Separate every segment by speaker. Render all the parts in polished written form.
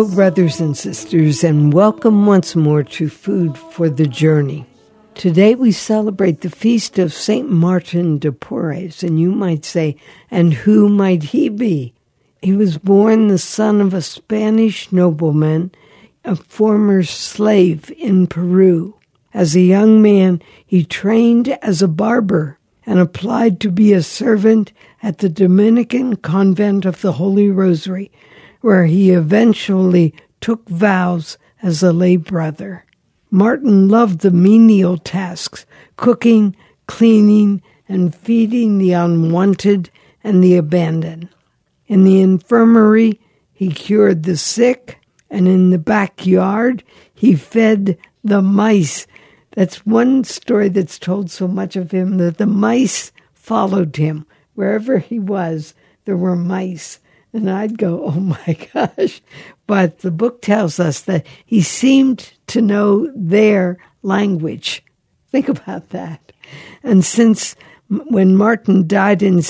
Speaker 1: Hello, brothers and sisters, and welcome once more to Food for the Journey. Today we celebrate the feast of St. Martin de Porres, and you might say, and who might he be? He was born the son of a Spanish nobleman, a former slave in Peru. As a young man, he trained as a barber and applied to be a servant at the Dominican convent of the Holy Rosary, where he eventually took vows as a lay brother. Martin loved the menial tasks, cooking, cleaning, and feeding the unwanted and the abandoned. In the infirmary, he cured the sick, and in the backyard, he fed the mice. That's one story that's told so much of him, that the mice followed him. Wherever he was, there were mice. And I'd go, oh my gosh. But the book tells us that he seemed to know their language. Think about that. And since when Martin died in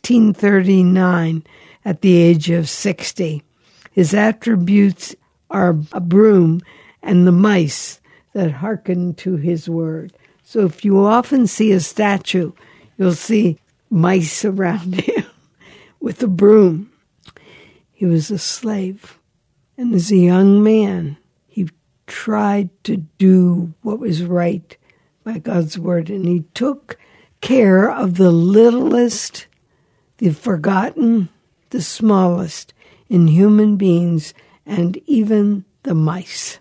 Speaker 1: 1639 at the age of 60, his attributes are a broom and the mice that hearken to his word. So if you often see a statue, you'll see mice around him with a broom. He was a slave, and as a young man, he tried to do what was right by God's word, and he took care of the littlest, the forgotten, the smallest in human beings, and even the mice.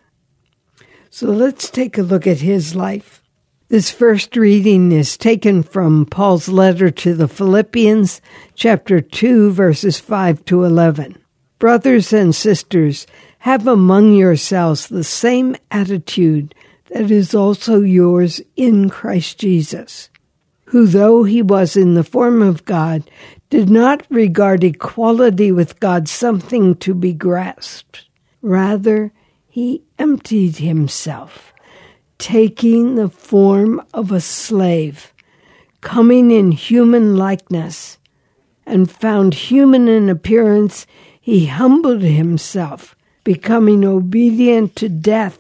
Speaker 1: So let's take a look at his life. This first reading is taken from Paul's letter to the Philippians, chapter 2, verses 5 to 11. Brothers and sisters, have among yourselves the same attitude that is also yours in Christ Jesus, who, though he was in the form of God, did not regard equality with God something to be grasped. Rather, he emptied himself, taking the form of a slave, coming in human likeness, and found human in appearance, he humbled himself, becoming obedient to death,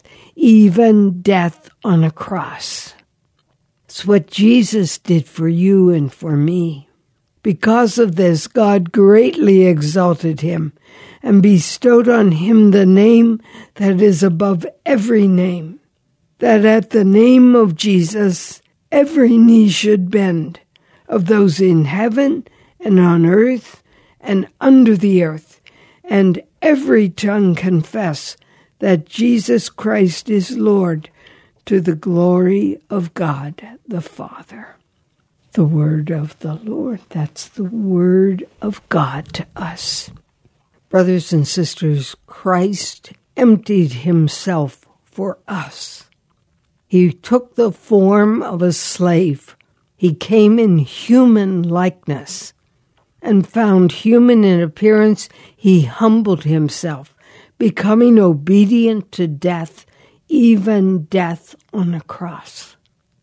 Speaker 1: even death on a cross. It's what Jesus did for you and for me. Because of this, God greatly exalted him and bestowed on him the name that is above every name, that at the name of Jesus every knee should bend, of those in heaven and on earth and under the earth, and every tongue confess that Jesus Christ is Lord, to the glory of God the Father. The word of the Lord, that's the word of God to us. Brothers and sisters, Christ emptied himself for us. He took the form of a slave. He came in human likeness, and found human in appearance, he humbled himself, becoming obedient to death, even death on a cross.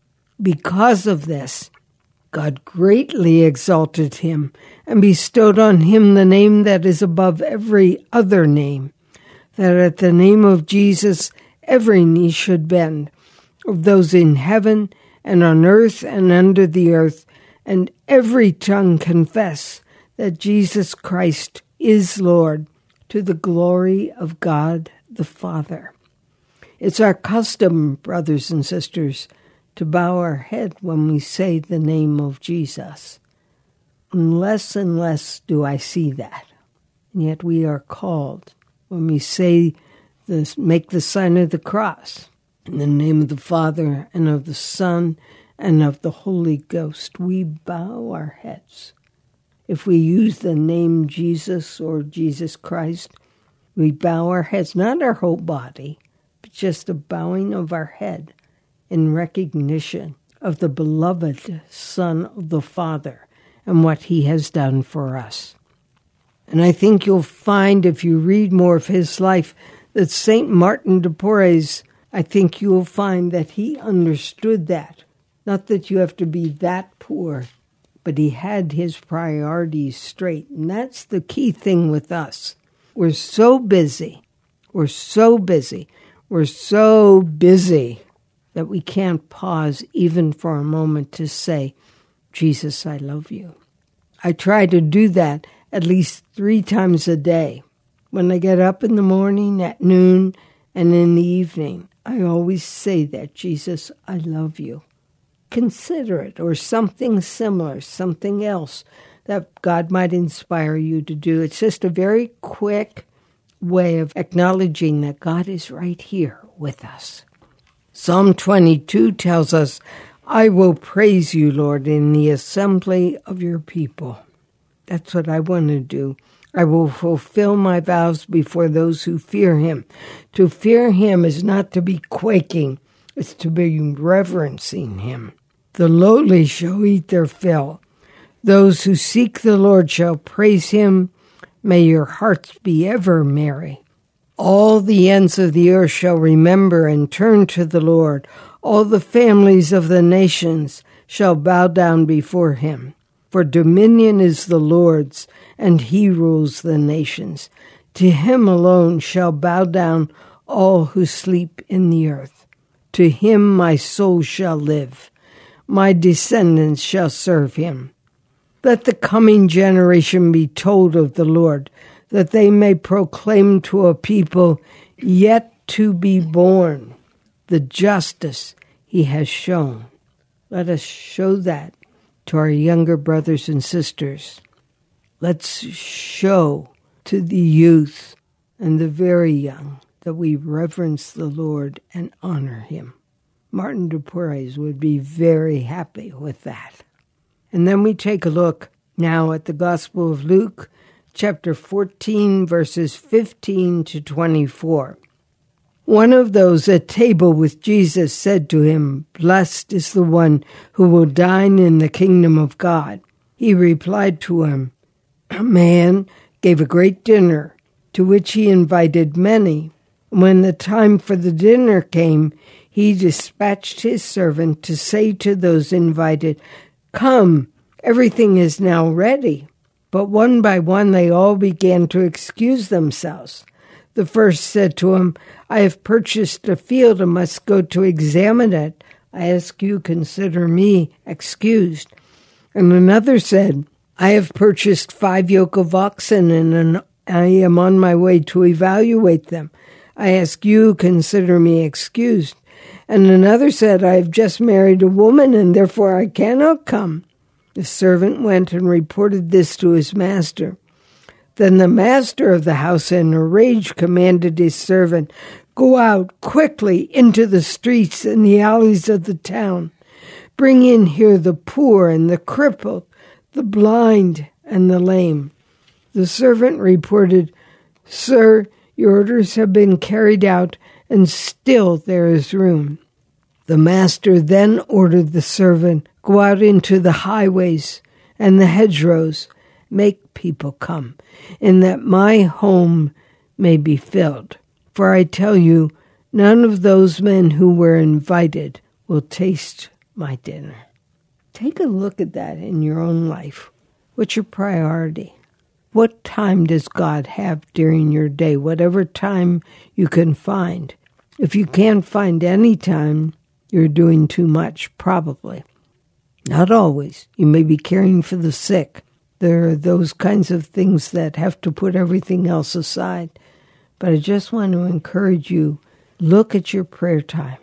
Speaker 1: Because of this, God greatly exalted him and bestowed on him the name that is above every other name, that at the name of Jesus every knee should bend, of those in heaven and on earth and under the earth, and every tongue confess that Jesus Christ is Lord, to the glory of God the Father. It's our custom, brothers and sisters, to bow our head when we say the name of Jesus. And less do I see that. And yet we are called, when we say this, make the sign of the cross, in the name of the Father and of the Son and of the Holy Ghost, we bow our heads. If we use the name Jesus or Jesus Christ, we bow our heads, not our whole body, but just a bowing of our head in recognition of the beloved Son of the Father and what he has done for us. And I think you'll find, if you read more of his life, that St. Martin de Porres, I think you'll find that he understood that. Not that you have to be that poor, but he had his priorities straight. And that's the key thing with us. We're so busy. We're so busy. We're so busy that we can't pause even for a moment to say, Jesus, I love you. I try to do that at least 3 times a day. When I get up in the morning, at noon, and in the evening, I always say that, Jesus, I love you. Consider it, or something similar, something else that God might inspire you to do. It's just a very quick way of acknowledging that God is right here with us. Psalm 22 tells us, I will praise you, Lord, in the assembly of your people. That's what I want to do. I will fulfill my vows before those who fear him. To fear him is not to be quaking. It's to be reverencing him. The lowly shall eat their fill. Those who seek the Lord shall praise him. May your hearts be ever merry. All the ends of the earth shall remember and turn to the Lord. All the families of the nations shall bow down before him. For dominion is the Lord's, and he rules the nations. To him alone shall bow down all who sleep in the earth. To him my soul shall live. My descendants shall serve him. Let the coming generation be told of the Lord, that they may proclaim to a people yet to be born the justice he has shown. Let us show that to our younger brothers and sisters. Let's show to the youth and the very young that we reverence the Lord and honor him. Martin de Porres would be very happy with that. And then we take a look now at the Gospel of Luke, chapter 14, verses 15 to 24. One of those at table with Jesus said to him, Blessed is the one who will dine in the kingdom of God. He replied to him, A man gave a great dinner, to which he invited many. When the time for the dinner came, he dispatched his servant to say to those invited, Come, everything is now ready. But one by one they all began to excuse themselves. The first said to him, I have purchased a field and must go to examine it. I ask you, consider me excused. And another said, I have purchased 5 yoke of oxen and I am on my way to evaluate them. I ask you, consider me excused. And another said, I have just married a woman and therefore I cannot come. The servant went and reported this to his master. Then the master of the house in a rage commanded his servant, Go out quickly into the streets and the alleys of the town. Bring in here the poor and the crippled, the blind and the lame. The servant reported, Sir, your orders have been carried out, and still there is room. The master then ordered the servant, Go out into the highways and the hedgerows, make people come, and that my home may be filled. For I tell you, none of those men who were invited will taste my dinner. Take a look at that in your own life. What's your priority? What time does God have during your day? Whatever time you can find. If you can't find any time, you're doing too much, probably. Not always. You may be caring for the sick. There are those kinds of things that have to put everything else aside. But I just want to encourage you, look at your prayer time.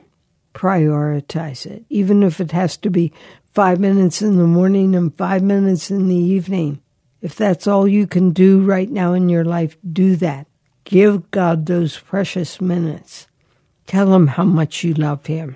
Speaker 1: Prioritize it. Even if it has to be 5 minutes in the morning and 5 minutes in the evening. If that's all you can do right now in your life, do that. Give God those precious minutes. Tell him how much you love him.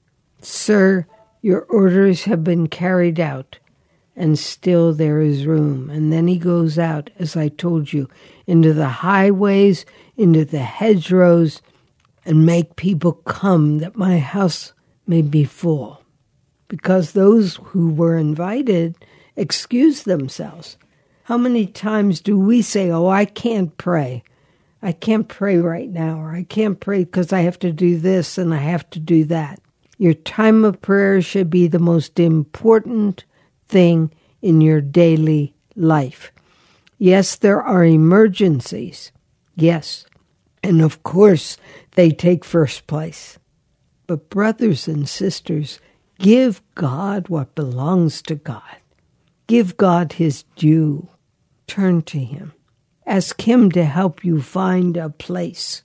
Speaker 1: Sir, your orders have been carried out, and still there is room. And then he goes out, as I told you, into the highways, into the hedgerows, and make people come that my house may be full. Because those who were invited excused themselves. How many times do we say, oh, I can't pray. I can't pray right now, or I can't pray because I have to do this and I have to do that. Your time of prayer should be the most important thing in your daily life. Yes, there are emergencies. Yes. And of course, they take first place. But brothers and sisters, give God what belongs to God. Give God his due. Turn to him. Ask him to help you find a place.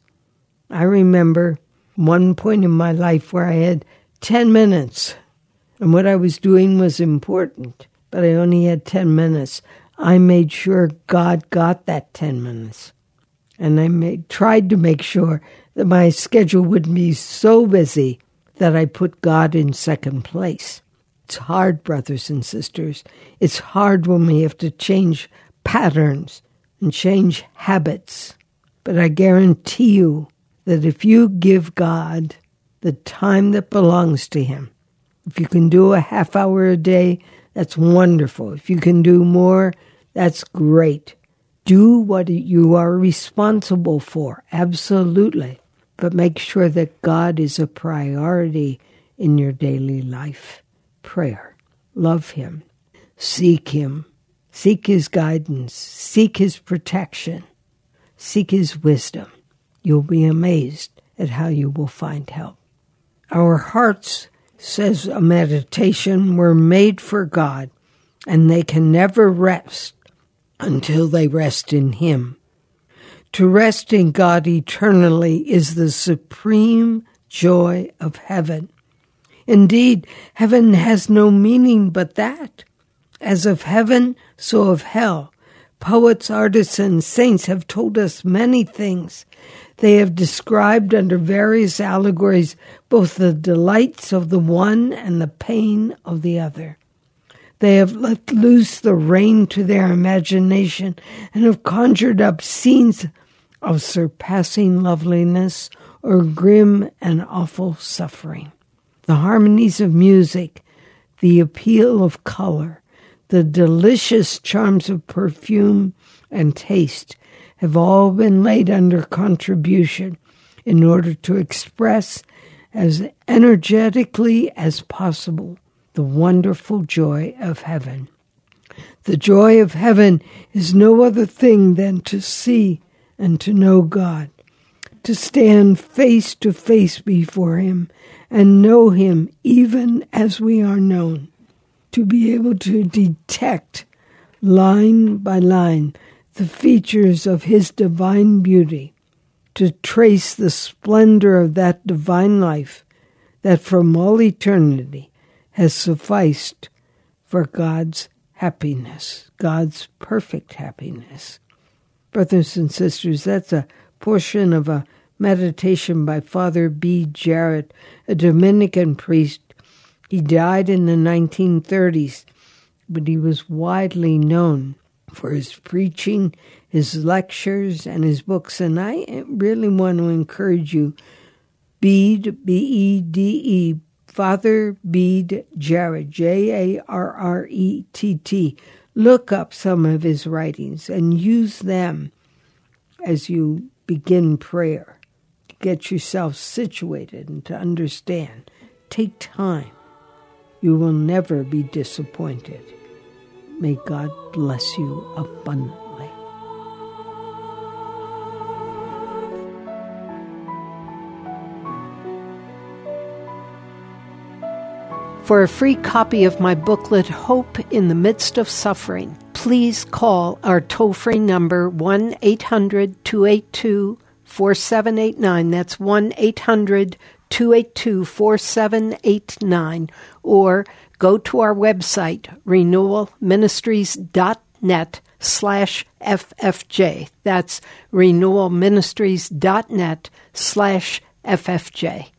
Speaker 1: I remember one point in my life where I had 10 minutes, and what I was doing was important, but I only had 10 minutes. I made sure God got that 10 minutes. And I tried to make sure that my schedule wouldn't be so busy that I put God in second place. It's hard, brothers and sisters. It's hard when we have to change patterns and change habits. But I guarantee you that if you give God the time that belongs to him, if you can do a half hour a day, that's wonderful. If you can do more, that's great. Do what you are responsible for, absolutely. But make sure that God is a priority in your daily life. Prayer. Love him. Seek him. Seek his guidance. Seek his protection. Seek his wisdom. You'll be amazed at how you will find help. Our hearts, says a meditation, were made for God, and they can never rest until they rest in him. To rest in God eternally is the supreme joy of heaven. Indeed, heaven has no meaning but that. As of heaven, so of hell. Poets, artists, and saints have told us many things. They have described under various allegories both the delights of the one and the pain of the other. They have let loose the rein to their imagination and have conjured up scenes of surpassing loveliness or grim and awful suffering. The harmonies of music, the appeal of color, the delicious charms of perfume and taste have all been laid under contribution in order to express as energetically as possible the wonderful joy of heaven. The joy of heaven is no other thing than to see and to know God, to stand face to face before him and know him even as we are known, to be able to detect line by line the features of his divine beauty, to trace the splendor of that divine life that from all eternity has sufficed for God's happiness, God's perfect happiness. Brothers and sisters, that's a portion of a meditation by Father B. Jarrett, a Dominican priest. He died in the 1930s, but he was widely known for his preaching, his lectures, and his books. And I really want to encourage you, Bede, B-E-D-E, Father Bede Jarrett, Jarrett. Look up some of his writings and use them as you begin prayer to get yourself situated and to understand. Take time. You will never be disappointed. May God bless you abundantly. For a free copy of my booklet, Hope in the Midst of Suffering, please call our toll-free number 1-800-282-4789. That's 1-800-282-4789. Or go to our website, renewalministries.net/FFJ. That's renewalministries.net/FFJ.